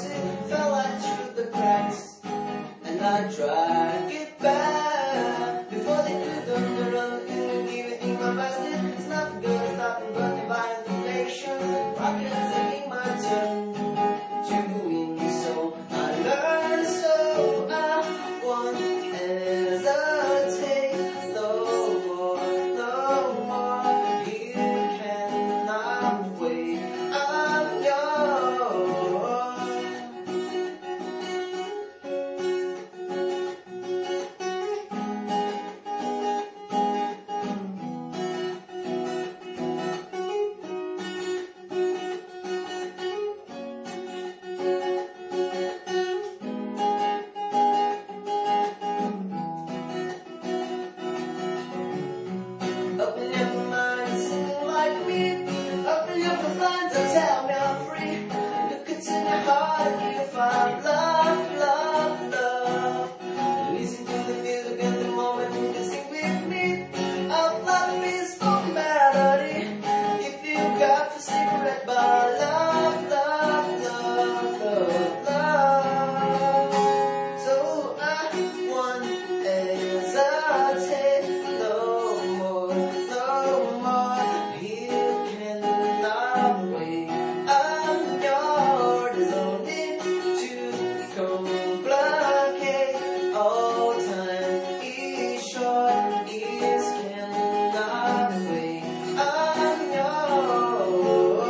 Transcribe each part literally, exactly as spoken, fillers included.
lost it, fell right through the cracks, and I tried to get back before they knew the run and give it in my basket. It's not good, stopping, but divine information. Rockets taking my turn to win, so I learned, so I won. Hesitate no more, no more. You cannot wait. I'm yours. Open your mind, sing like me. Open your minds and tell me I'm free. Look into your heart and you'll find love, love, love. Listen to the music and the moment you can sing with me. Our love is for melody. If you got the secret about love, love, love, love, love. So I won't hesitate no more. No more, you cannot wait. I'm yours, there's no need to complicate. All time is short, is cannot wait. I'm yours.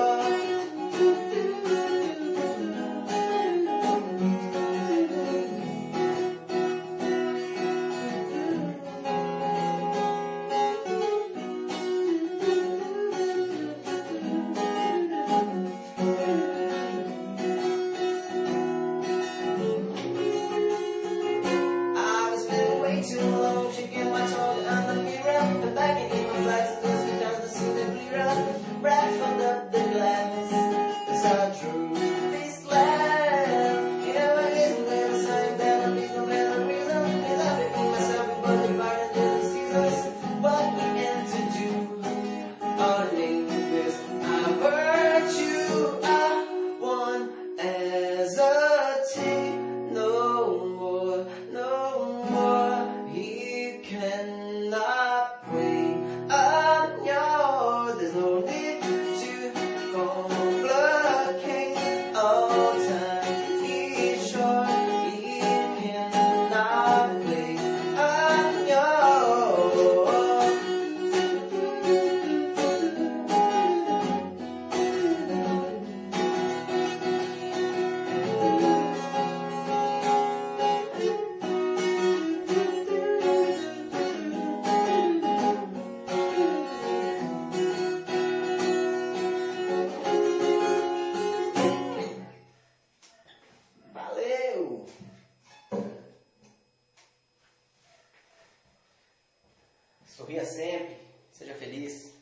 I was feeling way too long, shaking my tongue on the mirror, and back in my flags, those who down to see the clearer. Breath filled up the glass, as I drew this land. You know it isn't the same, that I'm leaving the reason. And I became myself, we both divided into the seasons. What we meant to do, our neighbors, I virtue, I won't hesitate no more, no more. He cannot wait. I'm yours. There's no need to complicate. All time is short. He cannot wait. I'm yours. Valeu! Sorria sempre, seja feliz.